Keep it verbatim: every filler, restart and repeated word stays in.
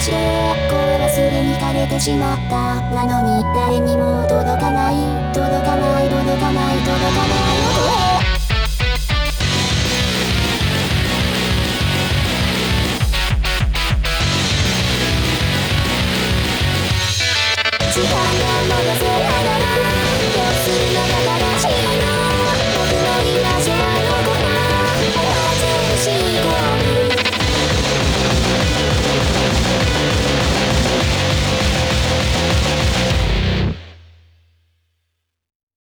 して声はすでに枯れてしまった。なのに誰にも届かない届かない届かない届かない音へ